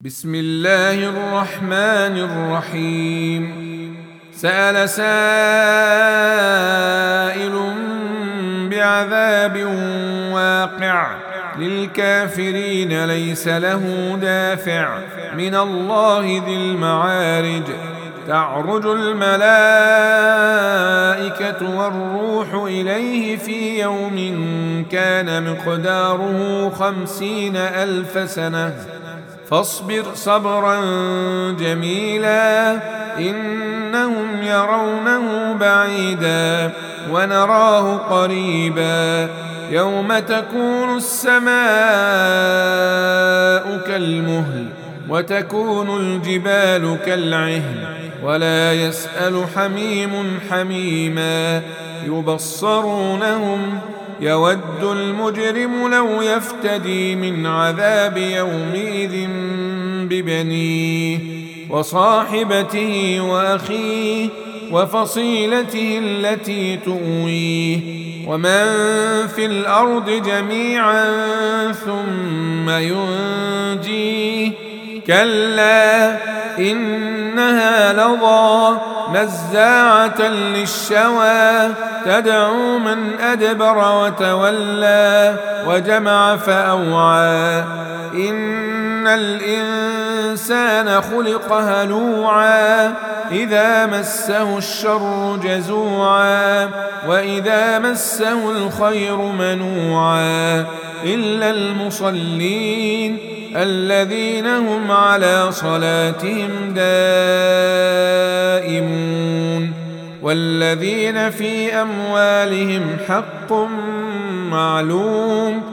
بسم الله الرحمن الرحيم. سأل سائل بعذاب واقع للكافرين ليس له دافع من الله ذي المعارج. تعرج الملائكة والروح إليه في يوم كان مقداره 50,000 سنة فاصبر صبرا جميلا إنهم يرونه بعيدا ونراه قريبا يوم تكون السماء كالمهل وتكون الجبال كالعهن ولا يسأل حميم حميما يبصرونهم يود المجرم لو يفتدي من عذاب يومئذ ببنيه وصاحبته وأخيه وفصيلته التي تؤويه ومن في الأرض جميعا ثم ينجيه كلا إنها لظى نزاعة للشوى تدعو من أدبر وتولى وجمع فأوعى إن الإنسان خلق هلوعا إذا مسه الشر جزوعا وإذا مسه الخير منوعا إلا المصلين الذين هم على صلاتهم دائمون والذين في أموالهم حق معلوم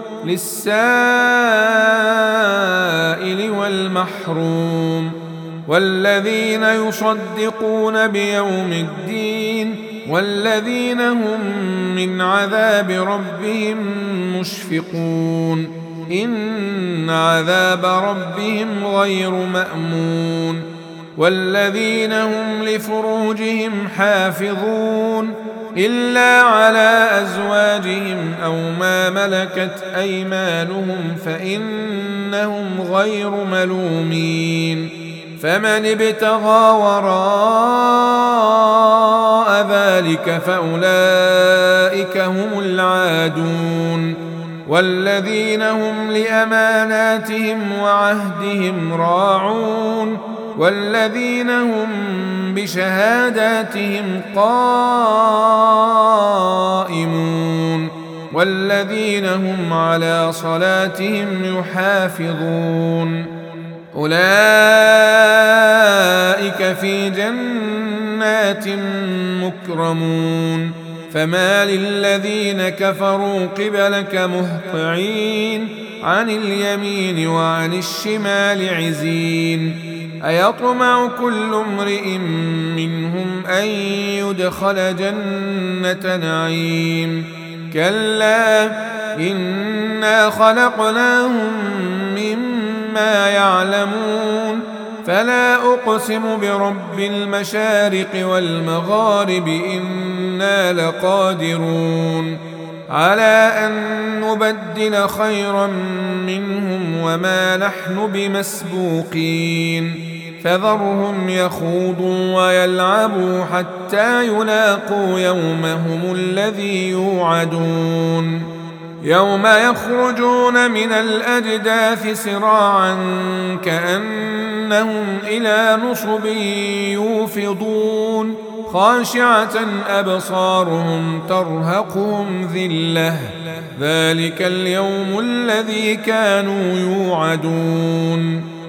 للسائل والمحروم والذين يصدقون بيوم الدين والذين هم من عذاب ربهم مشفقون إن عذاب ربهم غير مأمون والذين هم لفروجهم حافظون إلا على أزواجهم أو ما ملكت أيمانهم فإنهم غير ملومين فمن ابتغى وراء ذلك فأولئك هم العادون والذين هم لأماناتهم وعهدهم راعون والذين هم بشهاداتهم قائمون والذين هم على صلاتهم يحافظون أولئك في جنات مكرمون فما للذين كفروا قبلك مهطعين عن اليمين وعن الشمال عزين أيطمع كل امرئ منهم أن يدخل جنة نعيم كلا إنا خلقناهم مما يعلمون فلا أقسم برب المشارق والمغارب إنا لقادرون على أن نبدل خيرا منهم وما نحن بمسبوقين فذرهم يخوضوا ويلعبوا حتى يلاقوا يومهم الذي يوعدون يوم يخرجون من الأجداث سراعا كأنهم إلى نصب يوفضون خاشعة أبصارهم ترهقهم ذلة ذلك اليوم الذي كانوا يوعدون